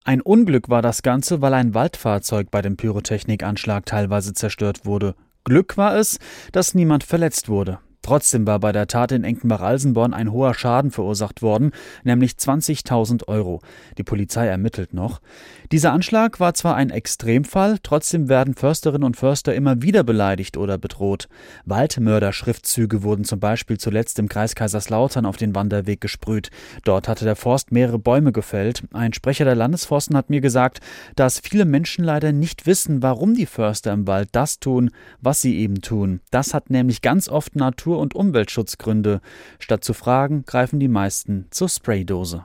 Ein Unglück war das Ganze, weil ein Waldfahrzeug bei dem Pyrotechnikanschlag teilweise zerstört wurde. Glück war es, dass niemand verletzt wurde. Trotzdem war bei der Tat in Enkenbach-Alsenborn ein hoher Schaden verursacht worden, nämlich 20.000 Euro. Die Polizei ermittelt noch. Dieser Anschlag war zwar ein Extremfall, trotzdem werden Försterinnen und Förster immer wieder beleidigt oder bedroht. Waldmörder-Schriftzüge wurden zum Beispiel zuletzt im Kreis Kaiserslautern auf den Wanderweg gesprüht. Dort hatte der Forst mehrere Bäume gefällt. Ein Sprecher der Landesforsten hat mir gesagt, dass viele Menschen leider nicht wissen, warum die Förster im Wald das tun, was sie eben tun. Das hat nämlich ganz oft Natur- und Umweltschutzgründe. Statt zu fragen, greifen die meisten zur Spraydose.